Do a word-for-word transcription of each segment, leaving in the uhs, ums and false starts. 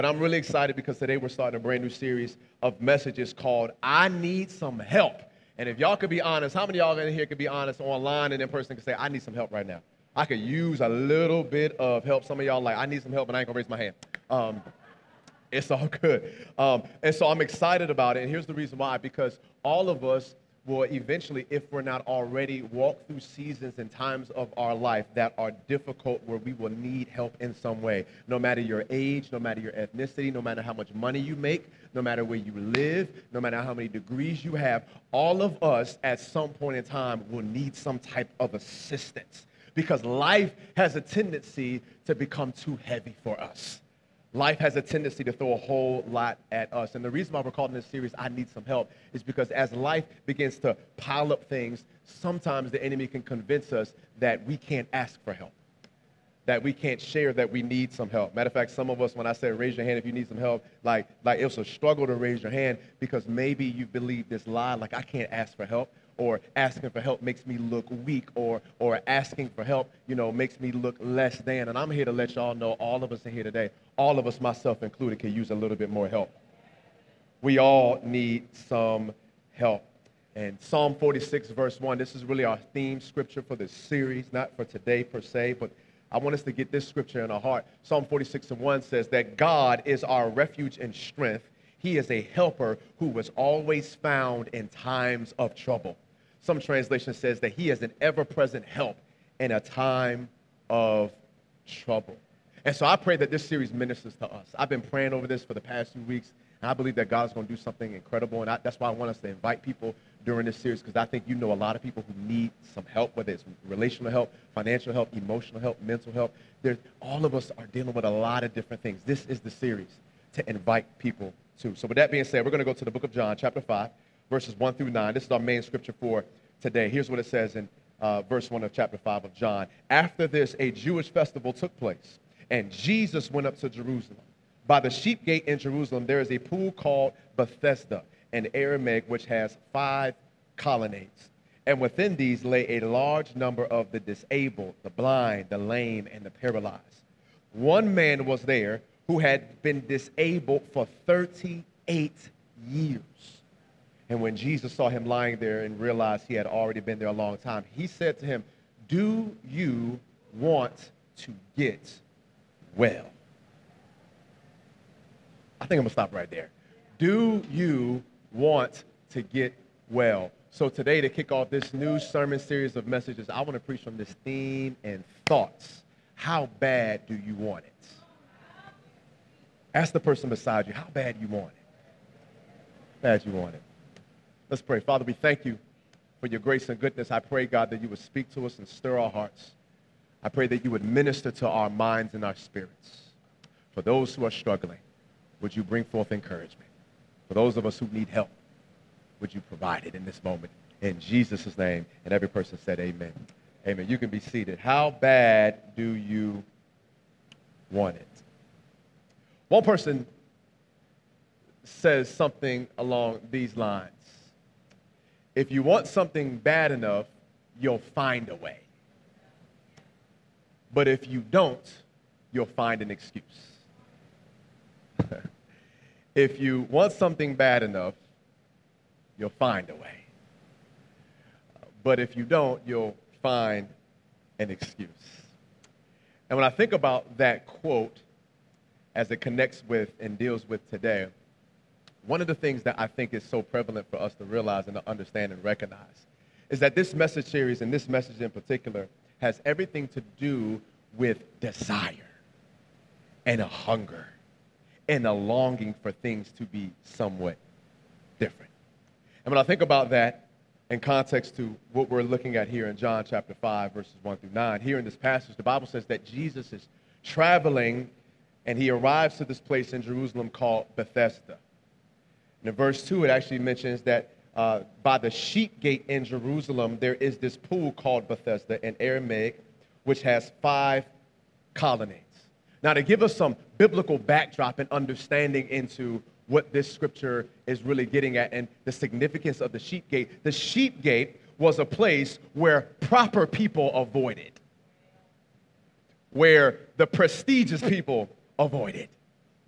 But I'm really excited because today we're starting a brand new series of messages called I Need Some Help. And if y'all could be honest, how many of y'all in here could be honest online and in person could say, I need some help right now? I could use a little bit of help. Some of y'all like, I need some help, and I ain't going to raise my hand. Um, it's all good. Um, and so I'm excited about it. And here's the reason why, because all of us will eventually, if we're not already, walk through seasons and times of our life that are difficult where we will need help in some way. No matter your age, no matter your ethnicity, no matter how much money you make, no matter where you live, no matter how many degrees you have, all of us at some point in time will need some type of assistance because life has a tendency to become too heavy for us. Life has a tendency to throw a whole lot at us. And the reason why we're calling this series, I Need Some Help, is because as life begins to pile up things, sometimes the enemy can convince us that we can't ask for help, that we can't share that we need some help. Matter of fact, some of us, when I said raise your hand if you need some help, like, like it was a struggle to raise your hand because maybe you believe this lie, like I can't ask for help. Or asking for help makes me look weak, or or asking for help, you know, makes me look less than. And I'm here to let y'all know, all of us in here today, all of us, myself included, can use a little bit more help. We all need some help. And Psalm forty-six, verse one, this is really our theme scripture for this series, not for today per se, but I want us to get this scripture in our heart. Psalm forty-six and one says that God is our refuge and strength. He is a helper who was always found in times of trouble. Some translation says that he is an ever-present help in a time of trouble. And so I pray that this series ministers to us. I've been praying over this for the past few weeks, and I believe that God's going to do something incredible. And I, that's why I want us to invite people during this series, because I think you know a lot of people who need some help, whether it's relational help, financial help, emotional help, mental help. There's, all of us are dealing with a lot of different things. This is the series to invite people to. So with that being said, we're going to go to the book of John, chapter five. Verses one through nine. This is our main scripture for today. Here's what it says in uh, verse one of chapter five of John. After this, a Jewish festival took place, and Jesus went up to Jerusalem. By the sheep gate in Jerusalem, there is a pool called Bethesda, in Aramaic, which has five colonnades. And within these lay a large number of the disabled, the blind, the lame, and the paralyzed. One man was there who had been disabled for thirty-eight years. And when Jesus saw him lying there and realized he had already been there a long time, he said to him, do you want to get well? I think I'm going to stop right there. Do you want to get well? So today, to kick off this new sermon series of messages, I want to preach from this theme and thoughts. How bad do you want it? Ask the person beside you, how bad you want it? Bad you want it. Let's pray. Father, we thank you for your grace and goodness. I pray, God, that you would speak to us and stir our hearts. I pray that you would minister to our minds and our spirits. For those who are struggling, would you bring forth encouragement? For those of us who need help, would you provide it in this moment? In Jesus' name, and every person said amen. Amen. You can be seated. How bad do you want it? One person says something along these lines. If you want something bad enough, you'll find a way. But if you don't, you'll find an excuse. If you want something bad enough, you'll find a way. But if you don't, you'll find an excuse. And when I think about that quote as it connects with and deals with today, one of the things that I think is so prevalent for us to realize and to understand and recognize is that this message series, and this message in particular, has everything to do with desire and a hunger and a longing for things to be somewhat different. And when I think about that in context to what we're looking at here in John chapter five, verses one through nine, here in this passage, the Bible says that Jesus is traveling and he arrives to this place in Jerusalem called Bethesda. And in verse two, it actually mentions that uh, by the sheep gate in Jerusalem, there is this pool called Bethesda in Aramaic, which has five colonnades. Now, to give us some biblical backdrop and understanding into what this scripture is really getting at and the significance of the sheep gate, the sheep gate was a place where proper people avoided, where the prestigious people avoided,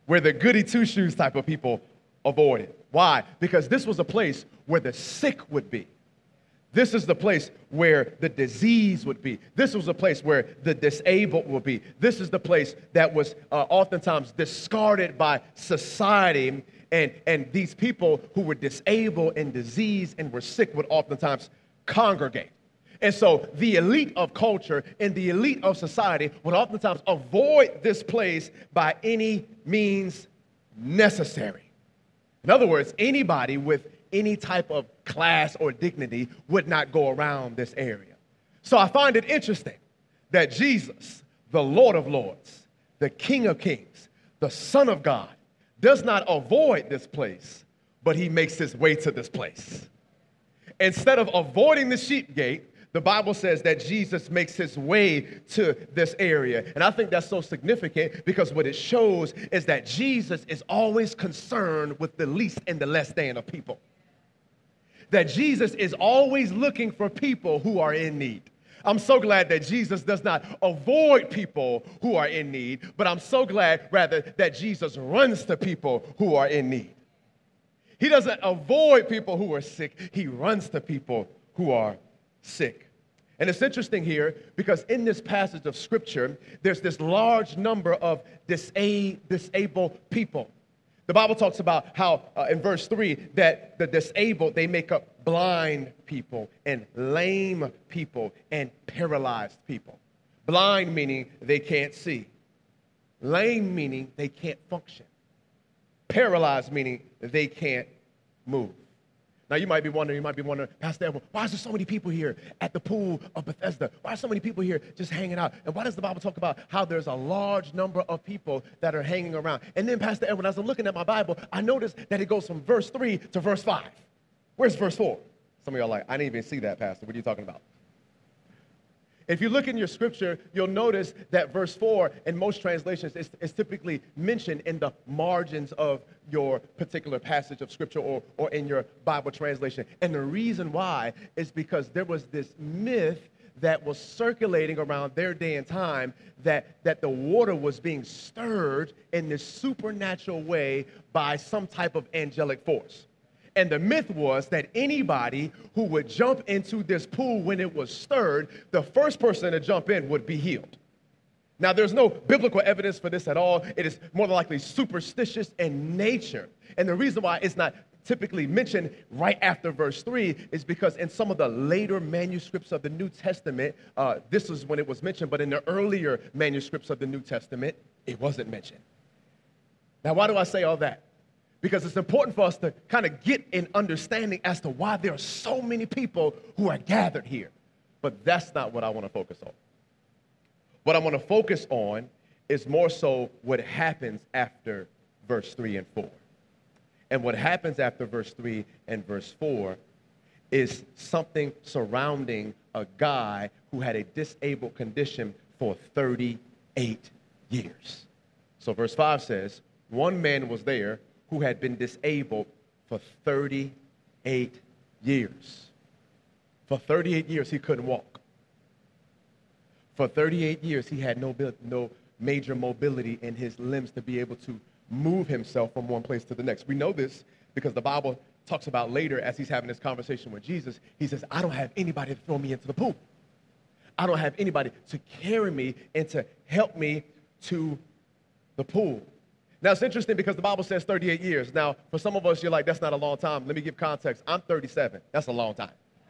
where the goody two-shoes type of people avoided. Why? Because this was a place where the sick would be. This is the place where the disease would be. This was a place where the disabled would be. This is the place that was uh, oftentimes discarded by society. And, and these people who were disabled and diseased and were sick would oftentimes congregate. And so the elite of culture and the elite of society would oftentimes avoid this place by any means necessary. In other words, anybody with any type of class or dignity would not go around this area. So I find it interesting that Jesus, the Lord of Lords, the King of Kings, the Son of God, does not avoid this place, but he makes his way to this place. Instead of avoiding the sheep gate, the Bible says that Jesus makes his way to this area. And I think that's so significant because what it shows is that Jesus is always concerned with the least and the less than of people. That Jesus is always looking for people who are in need. I'm so glad that Jesus does not avoid people who are in need, but I'm so glad, rather, that Jesus runs to people who are in need. He doesn't avoid people who are sick. He runs to people who are sick. And it's interesting here because in this passage of Scripture, there's this large number of disa- disabled people. The Bible talks about how, uh, in verse three, that the disabled, they make up blind people and lame people and paralyzed people. Blind meaning they can't see. Lame meaning they can't function. Paralyzed meaning they can't move. Now, you might be wondering, you might be wondering, Pastor Edwin, why is there so many people here at the pool of Bethesda? Why are so many people here just hanging out? And why does the Bible talk about how there's a large number of people that are hanging around? And then, Pastor Edwin, as I'm looking at my Bible, I noticed that it goes from verse three to verse five. Where's verse four? Some of y'all are like, I didn't even see that, Pastor. What are you talking about? If you look in your scripture, you'll notice that verse four in most translations is, is typically mentioned in the margins of your particular passage of scripture or, or in your Bible translation. And the reason why is because there was this myth that was circulating around their day and time that, that the water was being stirred in this supernatural way by some type of angelic force. And the myth was that anybody who would jump into this pool when it was stirred, the first person to jump in would be healed. Now, there's no biblical evidence for this at all. It is more than likely superstitious in nature. And the reason why it's not typically mentioned right after verse three is because in some of the later manuscripts of the New Testament, uh, this is when it was mentioned, but in the earlier manuscripts of the New Testament, it wasn't mentioned. Now, why do I say all that? Because it's important for us to kind of get an understanding as to why there are so many people who are gathered here. But that's not what I want to focus on. What I want to focus on is more so what happens after verse three and four. And what happens after verse three and verse four is something surrounding a guy who had a disabled condition for thirty-eight years. So verse five says, one man was there who had been disabled for thirty-eight years. For thirty-eight years, he couldn't walk. For thirty-eight years, he had no, no major mobility in his limbs to be able to move himself from one place to the next. We know this because the Bible talks about later as he's having this conversation with Jesus. He says, I don't have anybody to throw me into the pool. I don't have anybody to carry me and to help me to the pool. Now, it's interesting because the Bible says thirty-eight years. Now, for some of us, you're like, that's not a long time. Let me give context. I'm thirty-seven. That's a long time.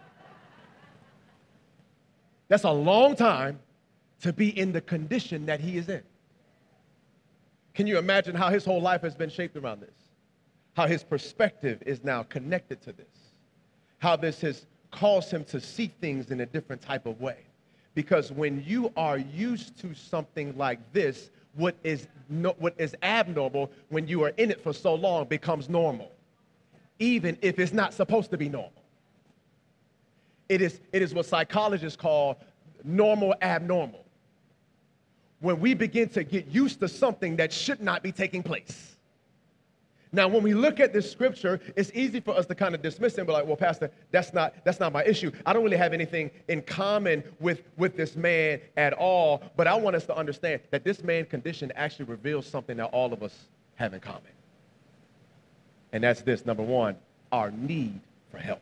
That's a long time to be in the condition that he is in. Can you imagine how his whole life has been shaped around this? How his perspective is now connected to this? How this has caused him to see things in a different type of way? Because when you are used to something like this, what is, no, what is abnormal when you are in it for so long becomes normal, even if it's not supposed to be normal. It is, it is what psychologists call normal abnormal. When we begin to get used to something that should not be taking place. Now, when we look at this scripture, it's easy for us to kind of dismiss it and be like, well, Pastor, that's not, that's not my issue. I don't really have anything in common with, with this man at all. But I want us to understand that this man's condition actually reveals something that all of us have in common. And that's this, number one, our need for help.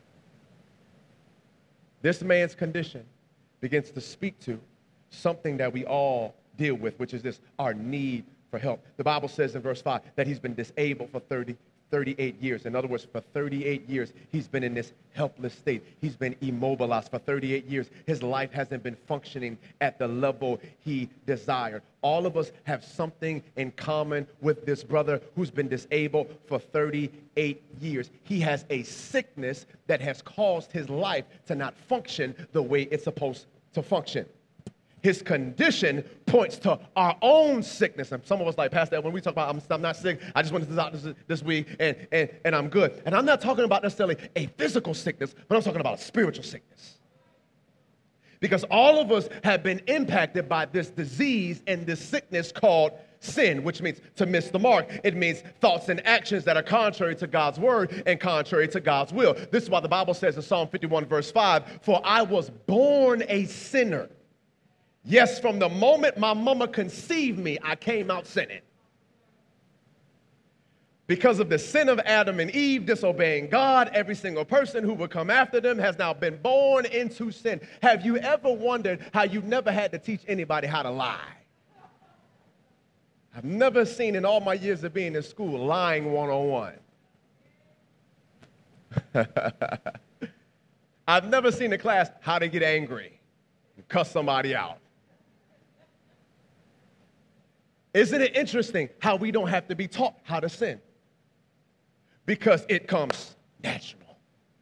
This man's condition begins to speak to something that we all deal with, which is this, our need for help. The Bible says in verse five that he's been disabled for thirty, thirty-eight years. In other words, for thirty-eight years, he's been in this helpless state. He's been immobilized for thirty-eight years. His life hasn't been functioning at the level he desired. All of us have something in common with this brother who's been disabled for thirty-eight years. He has a sickness that has caused his life to not function the way it's supposed to function. His condition points to our own sickness. And some of us like, Pastor, when we talk about I'm, I'm not sick, I just went to the doctor this, this week and, and, and I'm good. And I'm not talking about necessarily a physical sickness, but I'm talking about a spiritual sickness. Because all of us have been impacted by this disease and this sickness called sin, which means to miss the mark. It means thoughts and actions that are contrary to God's word and contrary to God's will. This is why the Bible says in Psalm fifty-one, verse five, for I was born a sinner. Yes, from the moment my mama conceived me, I came out sinning. Because of the sin of Adam and Eve disobeying God, every single person who would come after them has now been born into sin. Have you ever wondered how you never had to teach anybody how to lie? I've never seen in all my years of being in school lying one oh one. I've never seen a class how to get angry and cuss somebody out. Isn't it interesting how we don't have to be taught how to sin? Because it comes natural.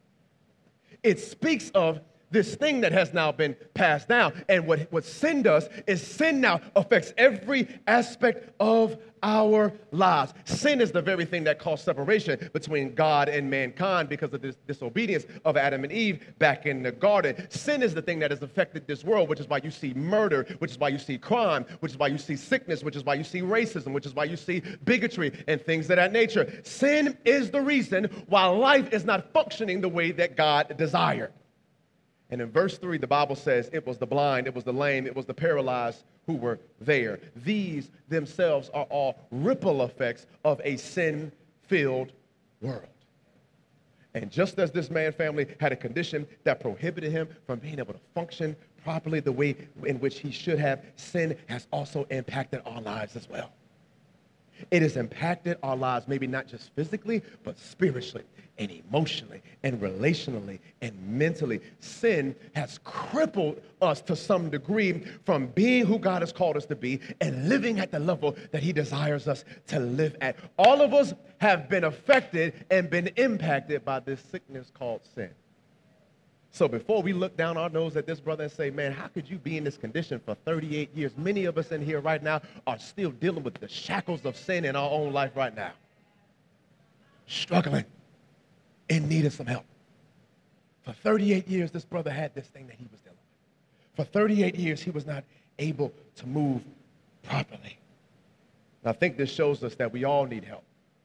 It speaks of this thing that has now been passed down. And what, what sin does is sin now affects every aspect of our lives. Sin is the very thing that caused separation between God and mankind because of this disobedience of Adam and Eve back in the garden. Sin is the thing that has affected this world, which is why you see murder, which is why you see crime, which is why you see sickness, which is why you see racism, which is why you see bigotry and things of that nature. Sin is the reason why life is not functioning the way that God desired. And in verse three, the Bible says it was the blind, it was the lame, it was the paralyzed who were there. These themselves are all ripple effects of a sin-filled world. And just as this man family had a condition that prohibited him from being able to function properly the way in which he should have, sin has also impacted our lives as well. It has impacted our lives, maybe not just physically, but spiritually and emotionally and relationally and mentally. Sin has crippled us to some degree from being who God has called us to be and living at the level that he desires us to live at. All of us have been affected and been impacted by this sickness called sin. So before we look down our nose at this brother and say, man, how could you be in this condition for thirty-eight years? Many of us in here right now are still dealing with the shackles of sin in our own life right now. Struggling, in need of some help. For thirty-eight years, this brother had this thing that he was dealing with. For thirty-eight years, he was not able to move properly. And I think this shows us that we all need help.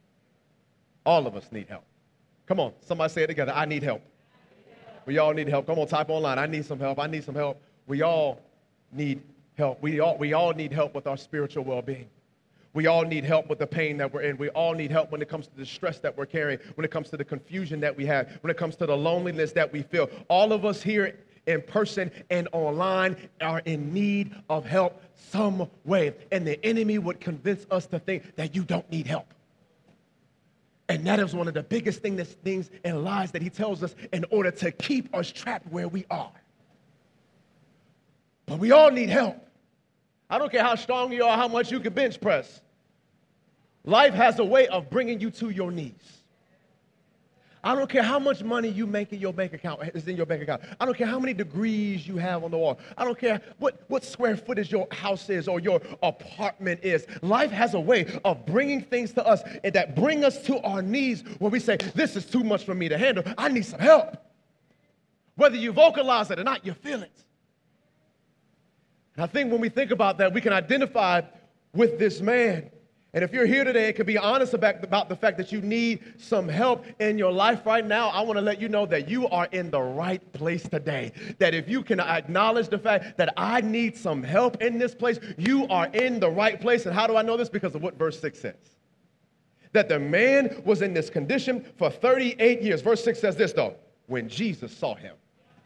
All of us need help. Come on, somebody say it together. I need help. We all need help. Come on, type online. I need some help. I need some help. We all need help. We all, we all need help with our spiritual well-being. We all need help with the pain that we're in. We all need help when it comes to the stress that we're carrying, when it comes to the confusion that we have, when it comes to the loneliness that we feel. All of us here in person and online are in need of help some way. And the enemy would convince us to think that you don't need help. And that is one of the biggest thing that's, things and lies that he tells us in order to keep us trapped where we are. But we all need help. I don't care how strong you are, how much you can bench press. Life has a way of bringing you to your knees. I don't care how much money you make in your bank account, is in your bank account. I don't care how many degrees you have on the wall. I don't care what, what square footage your house is or your apartment is. Life has a way of bringing things to us that bring us to our knees where we say, this is too much for me to handle. I need some help. Whether you vocalize it or not, you feel it. And I think when we think about that, we can identify with this man. And if you're here today and can be honest about, about the fact that you need some help in your life right now, I want to let you know that you are in the right place today. That if you can acknowledge the fact that I need some help in this place, you are in the right place. And how do I know this? Because of what verse six says. that the man was in this condition for thirty-eight years. Verse six says this, though, when Jesus saw him.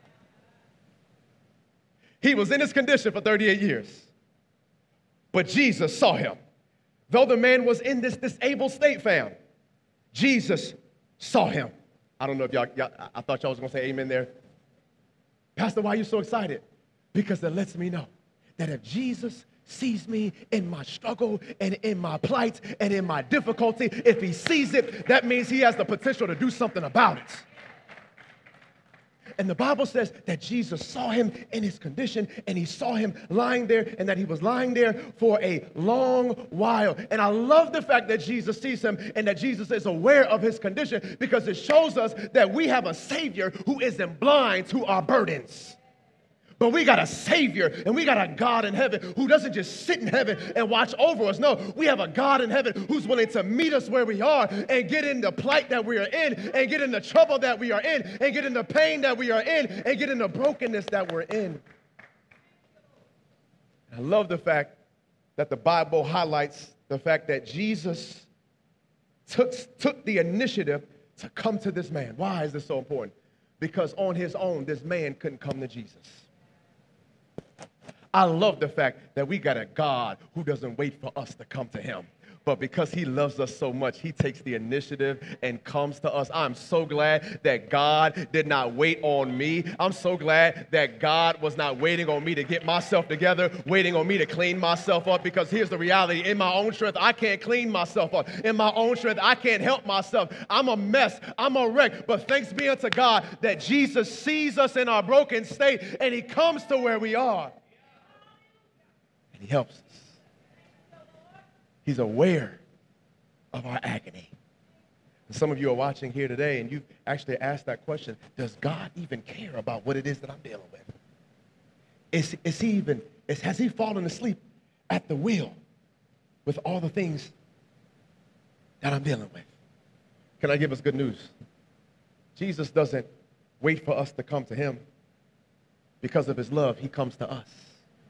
He was in this condition for thirty-eight years, but Jesus saw him. Though the man was in this disabled state, fam, Jesus saw him. I don't know if y'all, y'all I thought y'all was going to say amen there. Pastor, why are you so excited? Because it lets me know that if Jesus sees me in my struggle and in my plight and in my difficulty, if he sees it, that means he has the potential to do something about it. And the Bible says that Jesus saw him in his condition, and he saw him lying there, and that he was lying there for a long while. And I love the fact that Jesus sees him and that Jesus is aware of his condition, because it shows us that we have a Savior who isn't blind to our burdens. But we got a Savior and we got a God in heaven who doesn't just sit in heaven and watch over us. No, we have a God in heaven who's willing to meet us where we are and get in the plight that we are in, and get in the trouble that we are in, and get in the pain that we are in, and get in the brokenness that we're in. I love the fact that the Bible highlights the fact that Jesus took, took the initiative to come to this man. Why is this so important? Because on his own, this man couldn't come to Jesus. I love the fact that we got a God who doesn't wait for us to come to him. But because he loves us so much, he takes the initiative and comes to us. I'm so glad that God did not wait on me. I'm so glad that God was not waiting on me to get myself together, waiting on me to clean myself up, because here's the reality. In my own strength, I can't clean myself up. In my own strength, I can't help myself. I'm a mess. I'm a wreck. But thanks be unto God that Jesus sees us in our broken state, and he comes to where we are, and he helps us. He's aware of our agony. And some of you are watching here today, and you've actually asked that question: does God even care about what it is that I'm dealing with? Is, is he even, is, has he fallen asleep at the wheel with all the things that I'm dealing with? Can I give us good news? Jesus doesn't wait for us to come to him. Because of his love, he comes to us.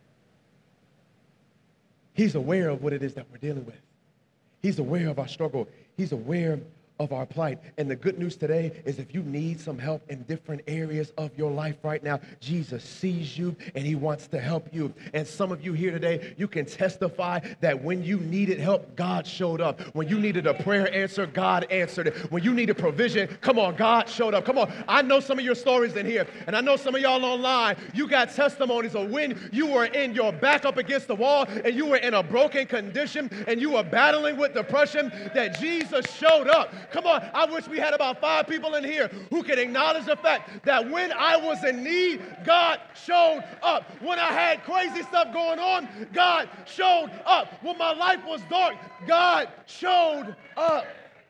He's aware of what it is that we're dealing with. He's aware of our struggle. He's aware of our plight. And the good news today is, if you need some help in different areas of your life right now, Jesus sees you and he wants to help you. And some of you here today, you can testify that when you needed help, God showed up. When you needed a prayer answer, God answered it. When you needed provision, come on, God showed up. Come on. I know some of your stories in here, and I know some of y'all online, you got testimonies of when you were in your back up against the wall and you were in a broken condition and you were battling with depression, that Jesus showed up. Come on, I wish we had about five people in here who could acknowledge the fact that when I was in need, God showed up. When I had crazy stuff going on, God showed up. When my life was dark, God showed up.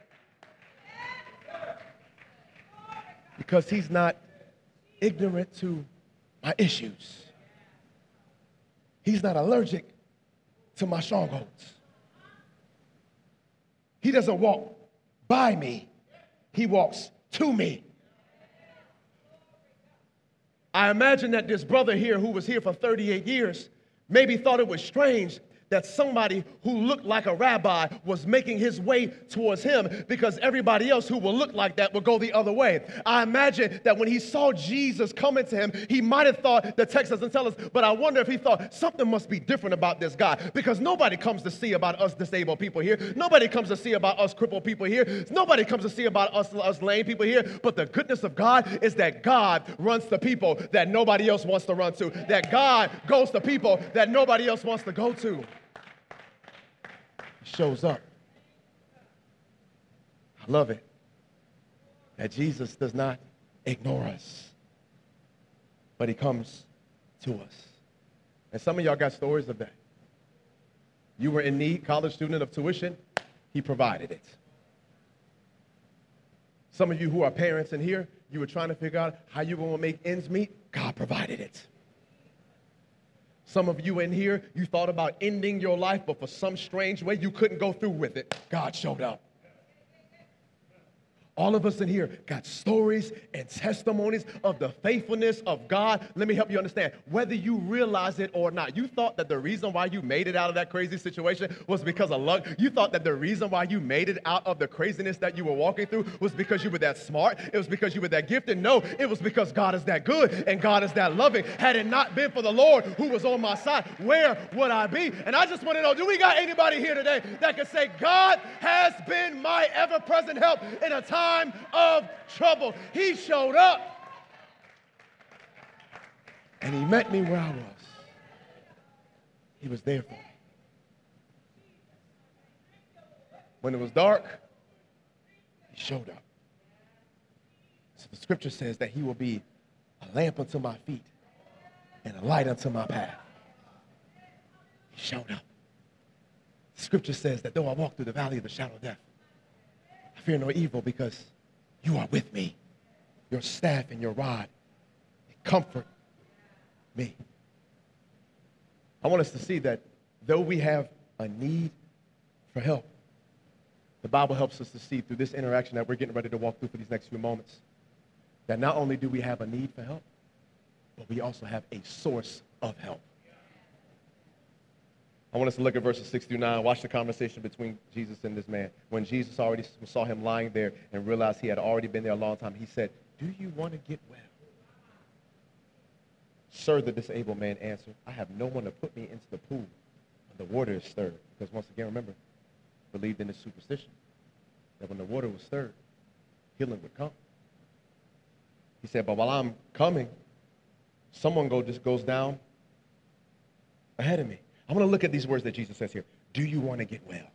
Because he's not ignorant to my issues. He's not allergic to my strongholds. He doesn't walk by me, he walks to me. I imagine that this brother here, who was here for thirty-eight years, maybe thought it was strange that somebody who looked like a rabbi was making his way towards him, because everybody else who will look like that will go the other way. I imagine that when he saw Jesus coming to him, he might have thought, the text doesn't tell us, but I wonder if he thought something must be different about this guy, because nobody comes to see about us disabled people here. Nobody comes to see about us crippled people here. Nobody comes to see about us, us lame people here. But the goodness of God is that God runs to people that nobody else wants to run to, that God goes to people that nobody else wants to go to. Shows up. I love it that Jesus does not ignore us, but he comes to us. And some of y'all got stories of that. You were in need, college student, of tuition, he provided it. Some of you who are parents in here, you were trying to figure out how you were going to make ends meet, God provided it. Some of you in here, you thought about ending your life, but for some strange way, you couldn't go through with it. God showed up. All of us in here got stories and testimonies of the faithfulness of God. Let me help you understand. Whether you realize it or not, you thought that the reason why you made it out of that crazy situation was because of luck. You thought that the reason why you made it out of the craziness that you were walking through was because you were that smart. It was because you were that gifted. No, it was because God is that good and God is that loving. Had it not been for the Lord who was on my side, where would I be? And I just want to know, do we got anybody here today that can say, God has been my ever-present help in a time of trouble? He showed up and he met me where I was. He was there for me. When it was dark, he showed up. So the scripture says that he will be a lamp unto my feet and a light unto my path. He showed up. The scripture says that though I walk through the valley of the shadow of death, I fear no evil because you are with me. Your staff and your rod, they comfort me. I want us to see that though we have a need for help, the Bible helps us to see through this interaction that we're getting ready to walk through for these next few moments, that not only do we have a need for help, but we also have a source of help. I want us to look at verses six through nine. Watch the conversation between Jesus and this man. When Jesus already saw him lying there and realized he had already been there a long time, he said, "Do you want to get well?" "Sir," the disabled man answered, "I have no one to put me into the pool when the water is stirred." Because once again, remember, believed in this superstition that when the water was stirred, healing would come. He said, "But while I'm coming, someone go, just goes down ahead of me." I want to look at these words that Jesus says here. Do you want to get well?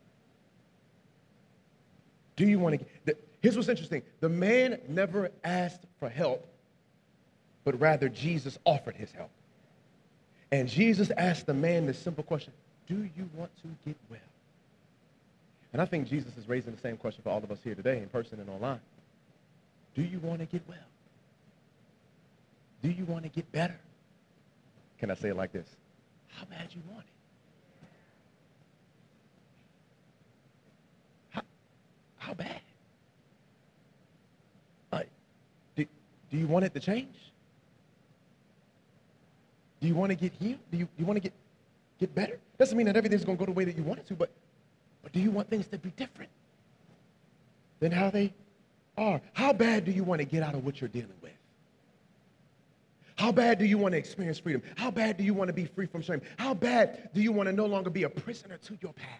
Do you want to get... The, here's what's interesting. The man never asked for help, but rather Jesus offered his help. And Jesus asked the man this simple question, do you want to get well? And I think Jesus is raising the same question for all of us here today, in person and online. Do you want to get well? Do you want to get better? Can I say it like this? How bad you want it? How, how bad? Uh, do, do you want it to change? Do you want to get healed? Do you, do you want to get, get better? Doesn't mean that everything's going to go the way that you want it to, but, but do you want things to be different than how they are? How bad do you want to get out of what you're dealing with? How bad do you want to experience freedom? How bad do you want to be free from shame? How bad do you want to no longer be a prisoner to your past?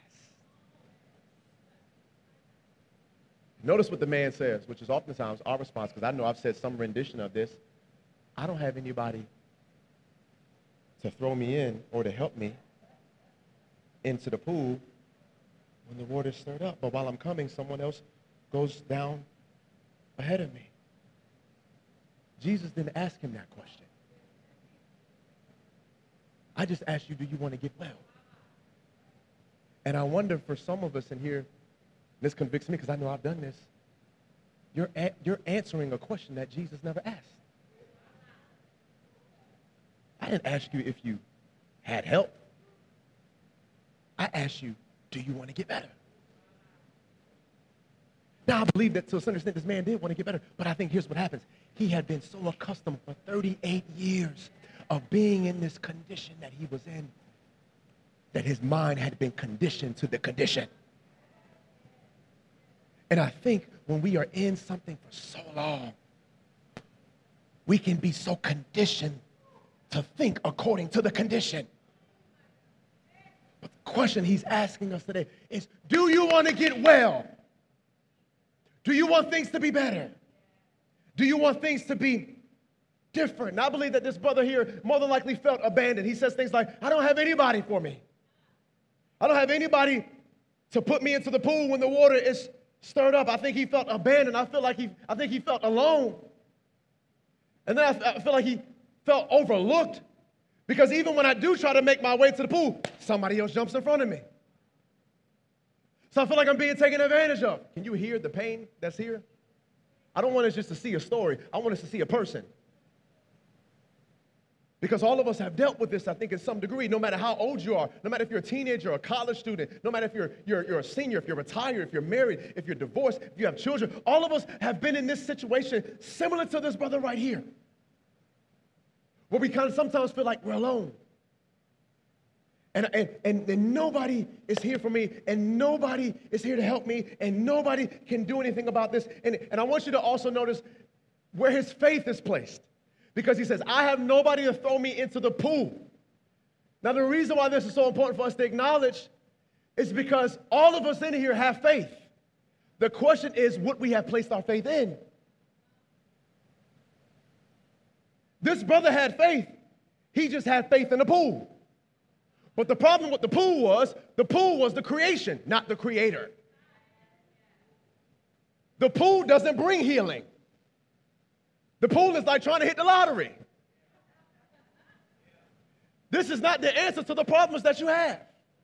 Notice what the man says, which is oftentimes our response, because I know I've said some rendition of this. I don't have anybody to throw me in or to help me into the pool when the water's stirred up. But while I'm coming, someone else goes down ahead of me. Jesus didn't ask him that question. I just asked you, do you want to get well? And I wonder for some of us in here, this convicts me because I know I've done this, you're, a- you're answering a question that Jesus never asked. I didn't ask you if you had help. I asked you, do you want to get better? Now, I believe that to a certain extent this man did want to get better, but I think here's what happens. He had been so accustomed for thirty-eight years of being in this condition that he was in, that his mind had been conditioned to the condition. And I think when we are in something for so long, we can be so conditioned to think according to the condition. But the question he's asking us today is, do you want to get well? Do you want things to be better? Do you want things to be different? And I believe that this brother here more than likely felt abandoned. He says things like, I don't have anybody for me. I don't have anybody to put me into the pool when the water is stirred up. I think he felt abandoned. I feel like he, I think he felt alone. And then I, I feel like he felt overlooked because even when I do try to make my way to the pool, somebody else jumps in front of me. So I feel like I'm being taken advantage of. Can you hear the pain that's here? I don't want us just to see a story. I want us to see a person. Because all of us have dealt with this, I think, in some degree, no matter how old you are, no matter if you're a teenager or a college student, no matter if you're, you're, you're a senior, if you're retired, if you're married, if you're divorced, if you have children, all of us have been in this situation similar to this brother right here, where we kind of sometimes feel like we're alone. And, and, and, and nobody is here for me, and nobody is here to help me, and nobody can do anything about this. And, and I want you to also notice where his faith is placed. Because he says, I have nobody to throw me into the pool. Now, the reason why this is so important for us to acknowledge is because all of us in here have faith. The question is, would we have placed our faith in? This brother had faith. He just had faith in the pool. But the problem with the pool was, the pool was the creation, not the creator. The pool doesn't bring healing. The pool is like trying to hit the lottery. This is not the answer to the problems that you have.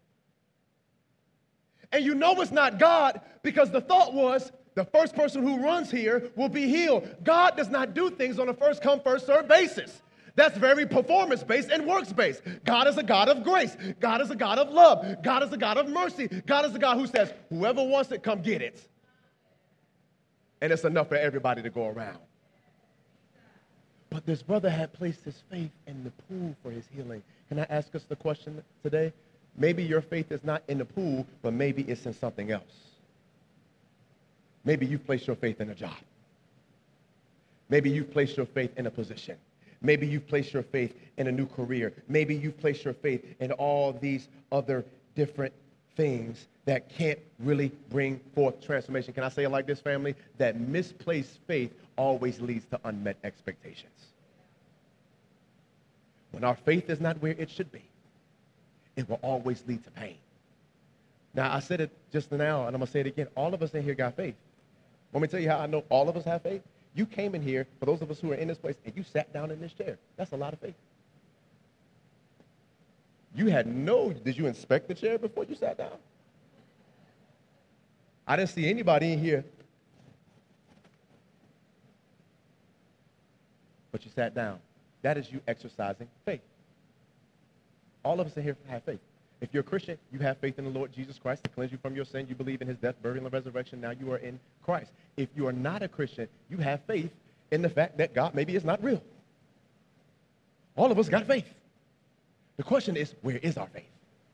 And you know it's not God because the thought was the first person who runs here will be healed. God does not do things on a first come, first served basis. That's very performance-based and works-based. God is a God of grace. God is a God of love. God is a God of mercy. God is a God who says, whoever wants it, come get it. And it's enough for everybody to go around. But this brother had placed his faith in the pool for his healing. Can I ask us the question today? Maybe your faith is not in the pool, but maybe it's in something else. Maybe you've placed your faith in a job. Maybe you've placed your faith in a position. Maybe you've placed your faith in a new career. Maybe you've placed your faith in all these other different things that can't really bring forth transformation. Can I say it like this, family? That misplaced faith always leads to unmet expectations. When our faith is not where it should be, it will always lead to pain. Now, I said it just now, and I'm going to say it again. All of us in here got faith. Want me to tell you how I know all of us have faith? You came in here, for those of us who are in this place, and you sat down in this chair. That's a lot of faith. You had no, did you inspect the chair before you sat down? I didn't see anybody in here. But you sat down. That is you exercising faith. All of us in here have faith. If you're a Christian, you have faith in the Lord Jesus Christ to cleanse you from your sin. You believe in his death, burial, and resurrection. Now you are in Christ. If you are not a Christian, you have faith in the fact that God maybe is not real. All of us got faith. The question is, where is our faith?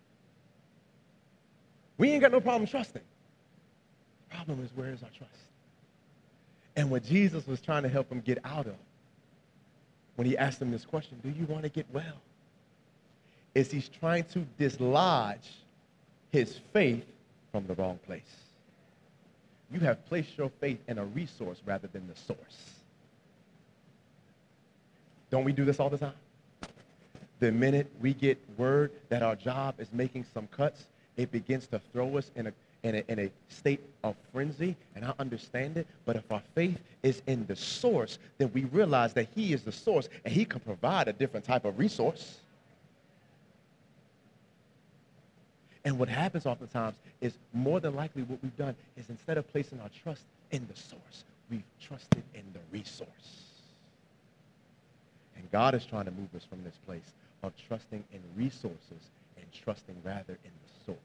We ain't got no problem trusting. The problem is, where is our trust? And what Jesus was trying to help him get out of, when he asked him this question, do you want to get well? Is he's trying to dislodge his faith from the wrong place. You have placed your faith in a resource rather than the source. Don't we do this all the time? The minute we get word that our job is making some cuts, it begins to throw us in a, in a, in a state of frenzy, and I understand it, but if our faith is in the source, then we realize that he is the source, and he can provide a different type of resource. And what happens oftentimes is more than likely what we've done is instead of placing our trust in the source, we've trusted in the resource. And God is trying to move us from this place of trusting in resources and trusting rather in the source.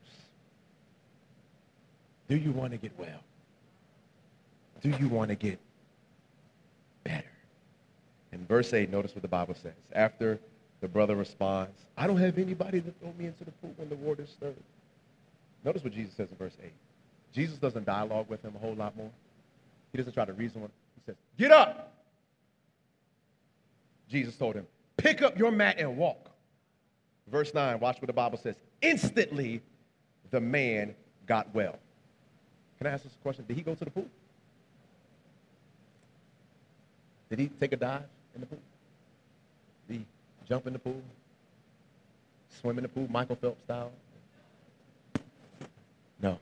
Do you want to get well? Do you want to get better? In verse eight, notice what the Bible says. After the brother responds, I don't have anybody to throw me into the pool when the water's stirred. Notice what Jesus says in verse eight. Jesus doesn't dialogue with him a whole lot more. He doesn't try to reason with him. He says, get up. Jesus told him, pick up your mat and walk. Verse nine, watch what the Bible says. Instantly, the man got well. Can I ask this question? Did he go to the pool? Did he take a dive in the pool? Did he jump in the pool? Swim in the pool, Michael Phelps style? No.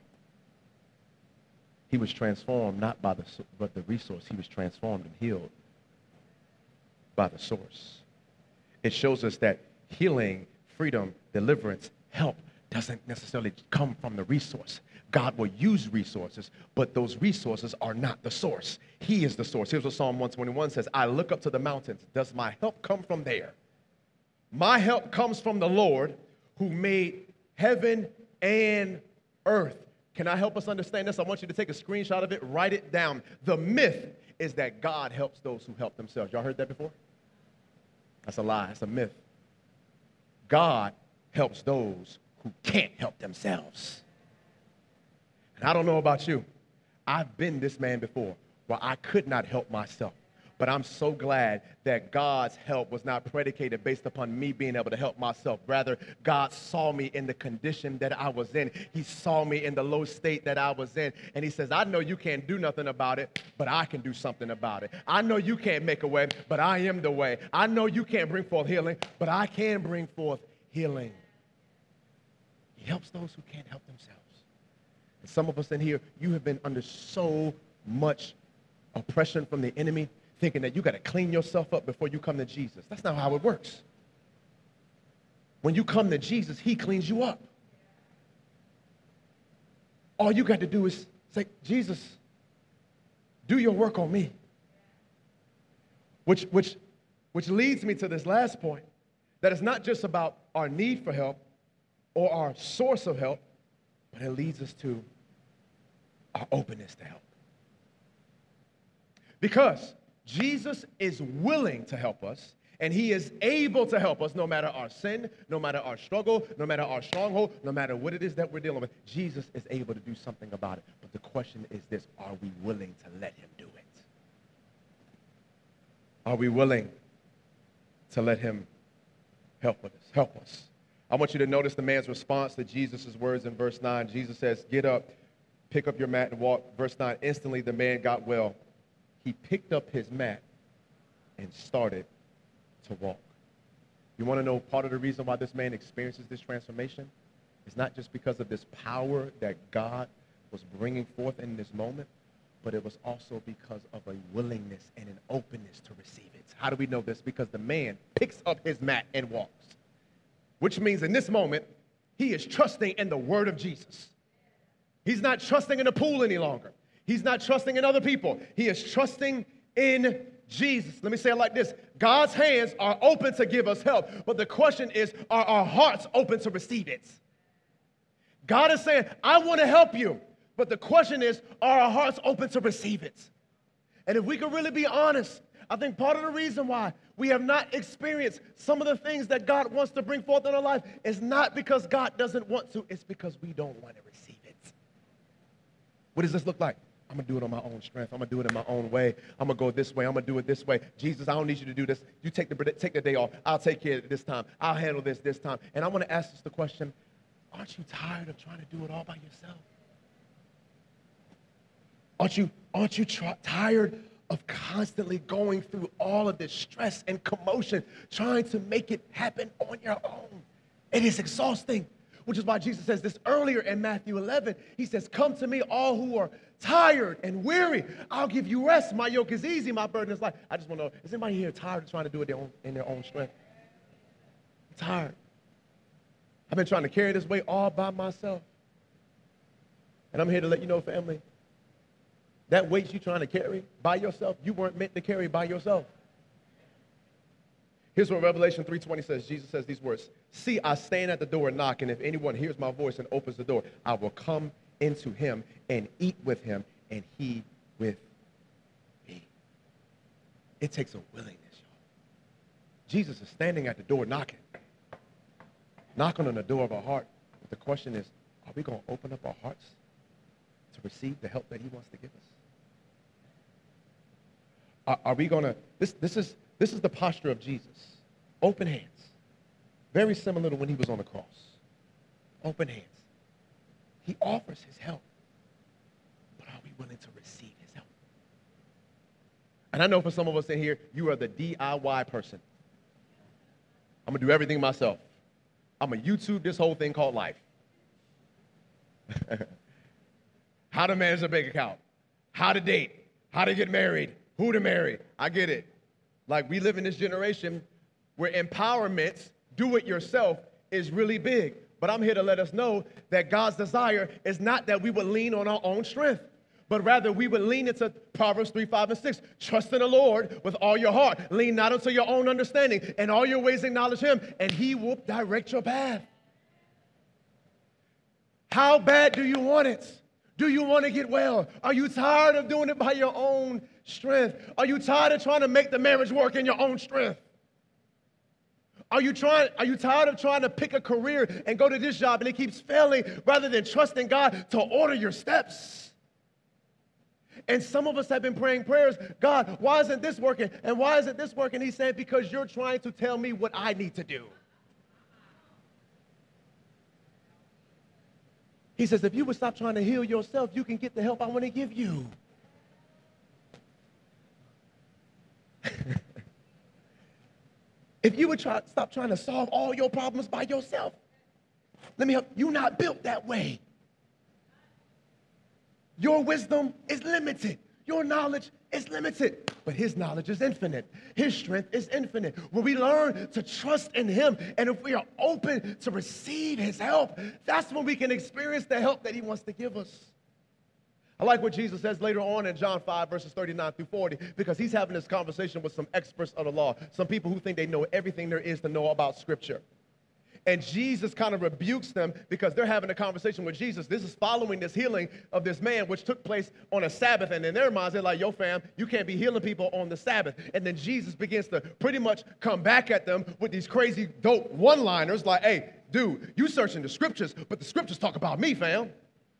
He was transformed not by the, but the resource. He was transformed and healed by the source. It shows us that healing, freedom, deliverance, help doesn't necessarily come from the resource. God will use resources, but those resources are not the source. He is the source. Here's what Psalm one twenty-one says, I look up to the mountains. Does my help come from there? My help comes from the Lord who made heaven and earth. Can I help us understand this? I want you to take a screenshot of it, write it down. The myth is that God helps those who help themselves. Y'all heard that before? That's a lie. That's a myth. God helps those who can't help themselves. And I don't know about you. I've been this man before where I could not help myself. But I'm so glad that God's help was not predicated based upon me being able to help myself. Rather, God saw me in the condition that I was in. He saw me in the low state that I was in. And he says, I know you can't do nothing about it, but I can do something about it. I know you can't make a way, but I am the way. I know you can't bring forth healing, but I can bring forth healing. He helps those who can't help themselves. And some of us in here, you have been under so much oppression from the enemy, thinking that you got to clean yourself up before you come to Jesus. That's not how it works. When you come to Jesus, he cleans you up. All you got to do is say, Jesus, do your work on me. Which, which, which leads me to this last point, that it's not just about our need for help or our source of help, but it leads us to our openness to help. Because Jesus is willing to help us, and he is able to help us no matter our sin, no matter our struggle, no matter our stronghold, no matter what it is that we're dealing with. Jesus is able to do something about it. But the question is this: are we willing to let him do it? Are we willing to let him help with us, help us? I want you to notice the man's response to Jesus' words in verse nine. Jesus says, get up, pick up your mat and walk. Verse nine, instantly the man got well. He picked up his mat and started to walk. You want to know part of the reason why this man experiences this transformation? It's not just because of this power that God was bringing forth in this moment, but it was also because of a willingness and an openness to receive it. How do we know this? Because the man picks up his mat and walks, which means in this moment, he is trusting in the word of Jesus. He's not trusting in a pool any longer. He's not trusting in other people. He is trusting in Jesus. Let me say it like this. God's hands are open to give us help, but the question is, are our hearts open to receive it? God is saying, I want to help you, but the question is, are our hearts open to receive it? And if we could really be honest, I think part of the reason why we have not experienced some of the things that God wants to bring forth in our life is not because God doesn't want to, it's because we don't want to receive it. What does this look like? I'm going to do it on my own strength. I'm going to do it in my own way. I'm going to go this way. I'm going to do it this way. Jesus, I don't need you to do this. You take the, take the day off. I'll take care of it this time. I'll handle this this time. And I want to ask us the question, aren't you tired of trying to do it all by yourself? Aren't you, aren't you try, tired of constantly going through all of this stress and commotion, trying to make it happen on your own? It is exhausting, which is why Jesus says this earlier in Matthew eleven. He says, come to me, all who are tired and weary. I'll give you rest. My yoke is easy. My burden is light. I just want to know, is anybody here tired of trying to do it their own, in their own strength? I'm tired. I've been trying to carry this weight all by myself. And I'm here to let you know, family, that weight you're trying to carry by yourself, you weren't meant to carry by yourself. Here's what Revelation three twenty says. Jesus says these words, see, I stand at the door and knock, and if anyone hears my voice and opens the door, I will come into him and eat with him, and he with me. It takes a willingness, y'all. Jesus is standing at the door knocking, knocking on the door of our heart. But the question is, are we going to open up our hearts to receive the help that he wants to give us? Are, are we going to, this, this, is, this is the posture of Jesus. Open hands. Very similar to when he was on the cross. Open hands. He offers his help, but are we willing to receive his help? And I know for some of us in here, you are the D I Y person. I'm going to do everything myself. I'm going to YouTube this whole thing called life. How to manage a bank account, how to date, how to get married, who to marry. I get it. Like, we live in this generation where empowerment, do it yourself, is really big. But I'm here to let us know that God's desire is not that we would lean on our own strength, but rather we would lean into Proverbs three, five, and six. Trust in the Lord with all your heart. Lean not unto your own understanding. In all your ways acknowledge him, and he will direct your path. How bad do you want it? Do you want to get well? Are you tired of doing it by your own strength? Are you tired of trying to make the marriage work in your own strength? Are you trying, are you tired of trying to pick a career and go to this job and it keeps failing rather than trusting God to order your steps? And some of us have been praying prayers, God, why isn't this working? And why isn't this working? He's saying, because you're trying to tell me what I need to do. He says, if you would stop trying to heal yourself, you can get the help I want to give you. If you would try, stop trying to solve all your problems by yourself, let me help. You're not built that way. Your wisdom is limited. Your knowledge is limited, but his knowledge is infinite. His strength is infinite. When we learn to trust in him, and if we are open to receive his help, that's when we can experience the help that he wants to give us. I like what Jesus says later on in John five, verses thirty-nine through forty, because he's having this conversation with some experts of the law, some people who think they know everything there is to know about Scripture. And Jesus kind of rebukes them because they're having a conversation with Jesus. This is following this healing of this man, which took place on a Sabbath. And in their minds, they're like, yo, fam, you can't be healing people on the Sabbath. And then Jesus begins to pretty much come back at them with these crazy, dope one-liners like, hey, dude, you searching the Scriptures, but the Scriptures talk about me, fam.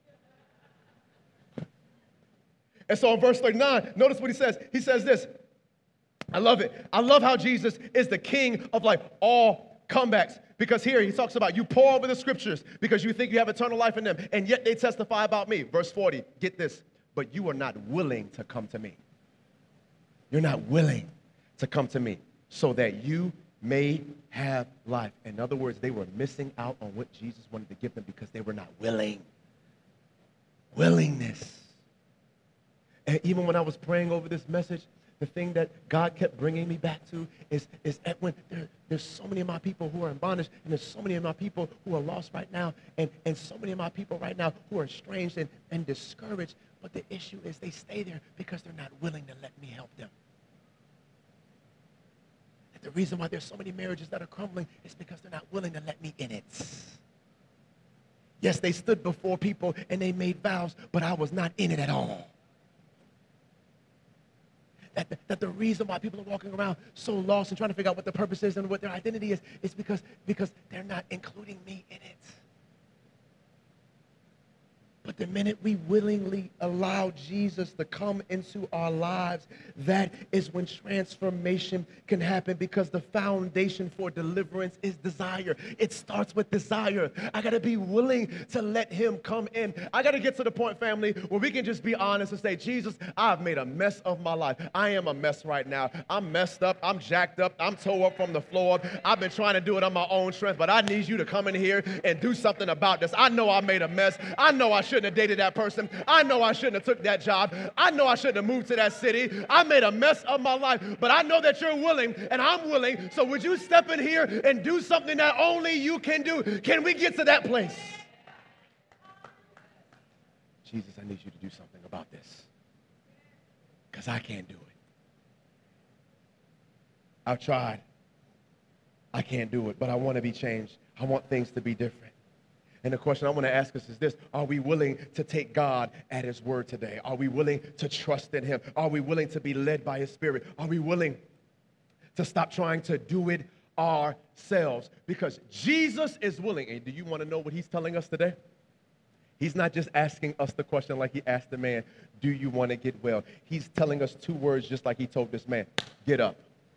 And so in verse thirty-nine, notice what he says. He says this. I love it. I love how Jesus is the king of like all comebacks. Because here he talks about you pour over the Scriptures because you think you have eternal life in them, and yet they testify about me. Verse forty, get this, but you are not willing to come to me. You're not willing to come to me so that you may have life. In other words, they were missing out on what Jesus wanted to give them because they were not willing. Willingness. And even when I was praying over this message, the thing that God kept bringing me back to is, is Edwin, there, there's so many of my people who are in bondage, and there's so many of my people who are lost right now, and, and so many of my people right now who are estranged and, and discouraged. But the issue is they stay there because they're not willing to let me help them. And the reason why there's so many marriages that are crumbling is because they're not willing to let me in it. Yes, they stood before people and they made vows, but I was not in it at all. That the, that the reason why people are walking around so lost and trying to figure out what the purpose is and what their identity is, is because, because they're not including me in it. But the minute we willingly allow Jesus to come into our lives, that is when transformation can happen, because the foundation for deliverance is desire. It starts with desire. I got to be willing to let him come in. I got to get to the point, family, where we can just be honest and say, Jesus, I've made a mess of my life. I am a mess right now. I'm messed up. I'm jacked up. I'm tore up from the floor up. I've been trying to do it on my own strength, but I need you to come in here and do something about this. I know I made a mess. I know I shouldn't have dated that person. I know I shouldn't have took that job. I know I shouldn't have moved to that city. I made a mess of my life, but I know that you're willing and I'm willing. So would you step in here and do something that only you can do? Can we get to that place? Jesus, I need you to do something about this because I can't do it. I've tried. I can't do it, but I want to be changed. I want things to be different. And the question I want to ask us is this: are we willing to take God at his word today? Are we willing to trust in him? Are we willing to be led by his Spirit? Are we willing to stop trying to do it ourselves? Because Jesus is willing. And do you want to know what he's telling us today? He's not just asking us the question like he asked the man, do you want to get well? He's telling us two words just like he told this man: get up.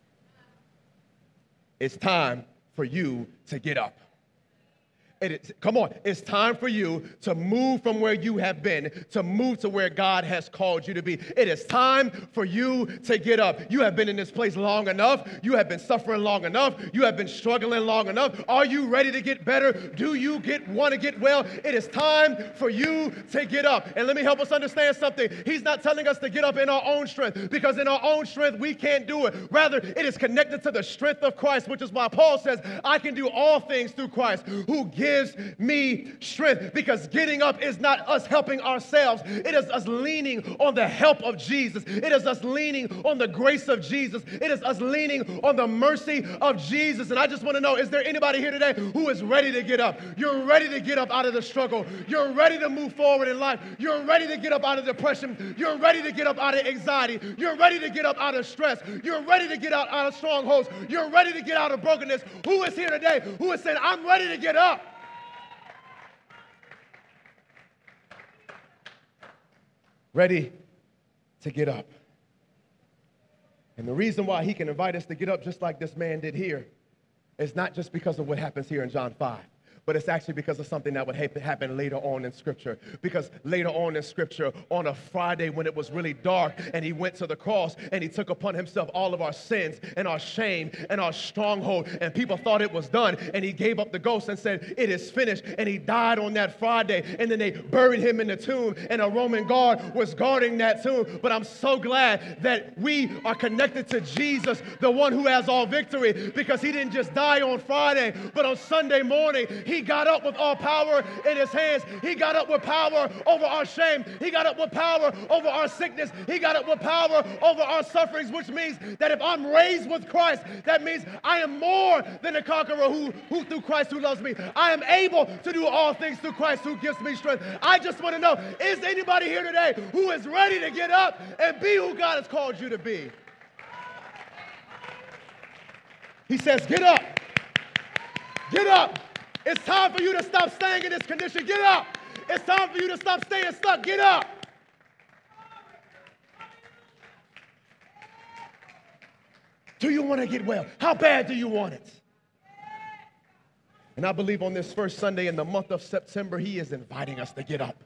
It's time for you to get up. It is, come on, it's time for you to move from where you have been, to move to where God has called you to be. It is time for you to get up. You have been in this place long enough. You have been suffering long enough. You have been struggling long enough. Are you ready to get better? Do you get want to get well? It is time for you to get up. And let me help us understand something. He's not telling us to get up in our own strength, because in our own strength, we can't do it. Rather, it is connected to the strength of Christ, which is why Paul says, I can do all things through Christ who gives gives me strength. Because getting up is not us helping ourselves. It is us leaning on the help of Jesus. It is us leaning on the grace of Jesus. It is us leaning on the mercy of Jesus. And I just want to know, is there anybody here today who is ready to get up? You're ready to get up out of the struggle. You're ready to move forward in life. You're ready to get up out of depression. You're ready to get up out of anxiety. You're ready to get up out of stress. You're ready to get out, out of strongholds. You're ready to get out of brokenness. Who is here today who is saying, I'm ready to get up? Ready to get up. And the reason why he can invite us to get up just like this man did here is not just because of what happens here in John five. But it's actually because of something that would happen later on in Scripture. Because later on in Scripture, on a Friday when it was really dark, and he went to the cross, and he took upon himself all of our sins and our shame and our stronghold, and people thought it was done, and he gave up the ghost and said, it is finished, and he died on that Friday, and then they buried him in the tomb, and a Roman guard was guarding that tomb. But I'm so glad that we are connected to Jesus, the one who has all victory, because he didn't just die on Friday, but on Sunday morning, he He got up with all power in his hands. He got up with power over our shame. He got up with power over our sickness. He got up with power over our sufferings, which means that if I'm raised with Christ, that means I am more than a conqueror who, who through Christ who loves me. I am able to do all things through Christ who gives me strength. I just want to know, is anybody here today who is ready to get up and be who God has called you to be? He says, get up. Get up. It's time for you to stop staying in this condition. Get up. It's time for you to stop staying stuck. Get up. Do you want to get well? How bad do you want it? And I believe on this first Sunday in the month of September, he is inviting us to get up.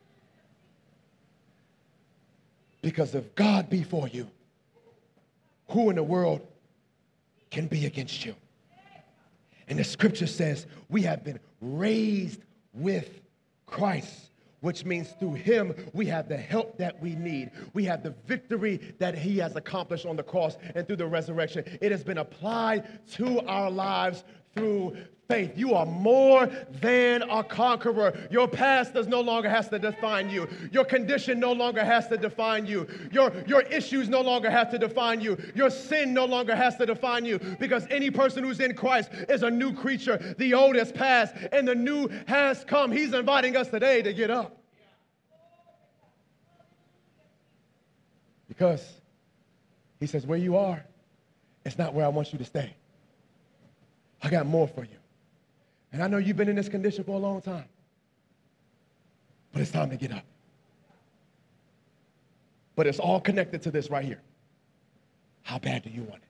Because if God be for you, who in the world can be against you? And the scripture says we have been raised with Christ, which means through him we have the help that we need. We have the victory that he has accomplished on the cross and through the resurrection. It has been applied to our lives through faith. You are more than a conqueror. Your past does no longer has to define you. Your condition no longer has to define you. Your, your issues no longer have to define you. Your sin no longer has to define you, because any person who's in Christ is a new creature. The old has passed and the new has come. He's inviting us today to get up. Because he says, where you are, it's not where I want you to stay. I got more for you. And I know you've been in this condition for a long time, but it's time to get up. But it's all connected to this right here. How bad do you want it?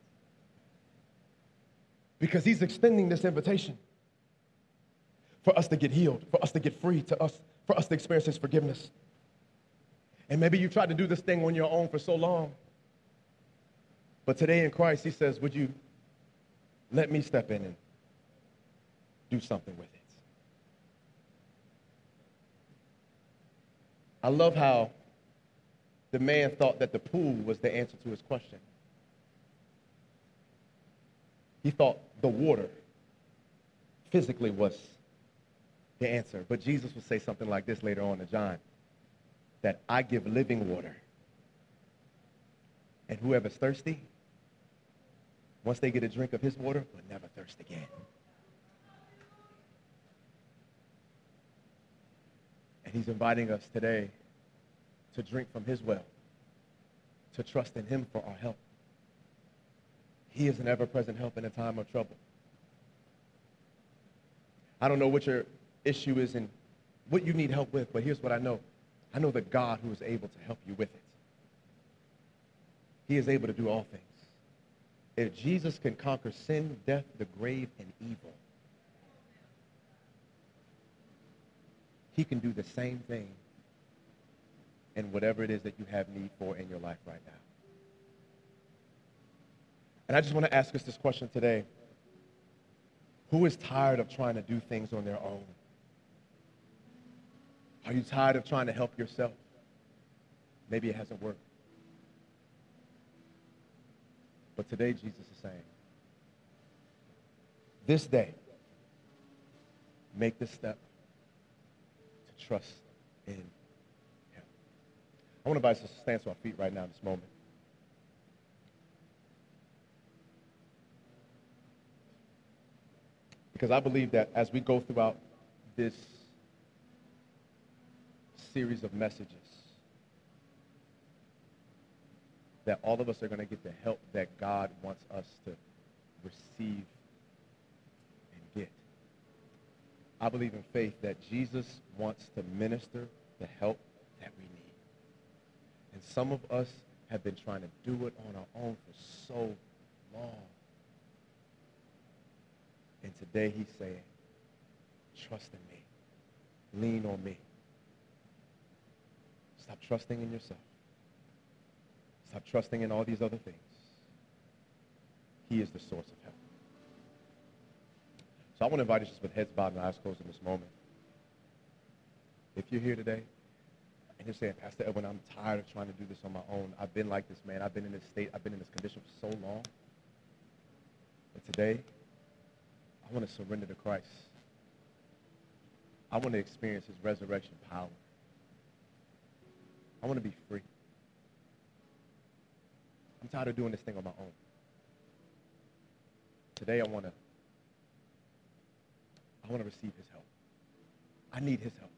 Because he's extending this invitation for us to get healed, for us to get free, to us, for us to experience his forgiveness. And maybe you tried to do this thing on your own for so long, but today in Christ, he says, would you let me step in and do something with it? I love how the man thought that the pool was the answer to his question. He thought the water physically was the answer. But Jesus would say something like this later on in John, that I give living water. And whoever's thirsty, once they get a drink of his water, will never thirst again. And he's inviting us today to drink from his well, to trust in him for our help. He is an ever-present help in a time of trouble. I don't know what your issue is and what you need help with, but here's what I know. I know the God who is able to help you with it. He is able to do all things. If Jesus can conquer sin, death, the grave, and evil, he can do the same thing in whatever it is that you have need for in your life right now. And I just want to ask us this question today. Who is tired of trying to do things on their own? Are you tired of trying to help yourself? Maybe it hasn't worked. But today, Jesus is saying, this day, make the step to trust in him. I want to invite us to stand to our feet right now in this moment. Because I believe that as we go throughout this series of messages, that all of us are going to get the help that God wants us to receive and get. I believe in faith that Jesus wants to minister the help that we need. And some of us have been trying to do it on our own for so long. And today he's saying, trust in me. Lean on me. Stop trusting in yourself. Stop trusting in all these other things. He is the source of help. So I want to invite you just with heads bowed and eyes closed in this moment. If you're here today and you're saying, Pastor Edwin, I'm tired of trying to do this on my own. I've been like this, man. I've been in this state. I've been in this condition for so long. But today, I want to surrender to Christ. I want to experience his resurrection power. I want to be free. I'm tired of doing this thing on my own. Today I want to I want to receive his help. I need his help.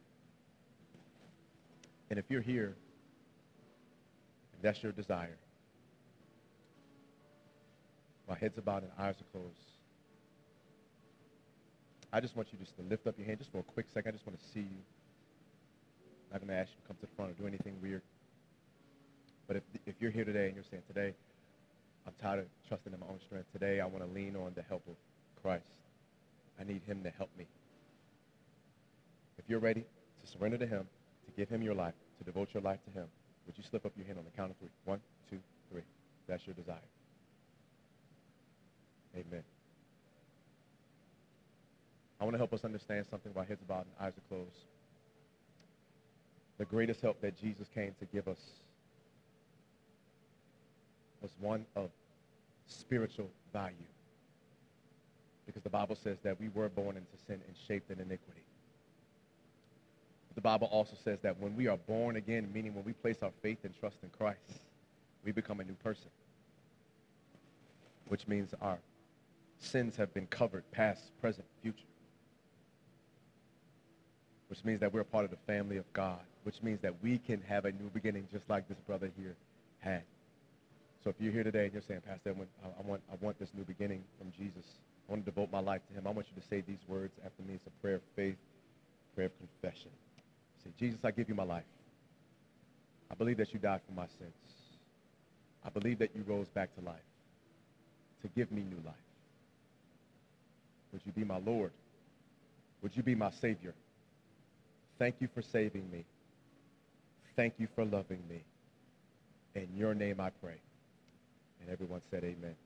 And if you're here, and that's your desire, while heads are bowed and eyes are closed, I just want you just to lift up your hand just for a quick second. I just want to see you. I'm not going to ask you to come to the front or do anything weird. But if, if you're here today and you're saying, today, I'm tired of trusting in my own strength. Today, I want to lean on the help of Christ. I need him to help me. If you're ready to surrender to him, to give him your life, to devote your life to him, would you slip up your hand on the count of three? One, two, three. That's your desire. Amen. I want to help us understand something while heads are bowed and eyes are closed. The greatest help that Jesus came to give us was one of spiritual value. Because the Bible says that we were born into sin and shaped in iniquity. But the Bible also says that when we are born again, meaning when we place our faith and trust in Christ, we become a new person. Which means our sins have been covered, past, present, future. Which means that we're a part of the family of God. Which means that we can have a new beginning just like this brother here had. So if you're here today and you're saying, Pastor, I want, I want this new beginning from Jesus. I want to devote my life to him. I want you to say these words after me. It's a prayer of faith, prayer of confession. Say, Jesus, I give you my life. I believe that you died for my sins. I believe that you rose back to life to give me new life. Would you be my Lord? Would you be my Savior? Thank you for saving me. Thank you for loving me. In your name I pray. And everyone said amen.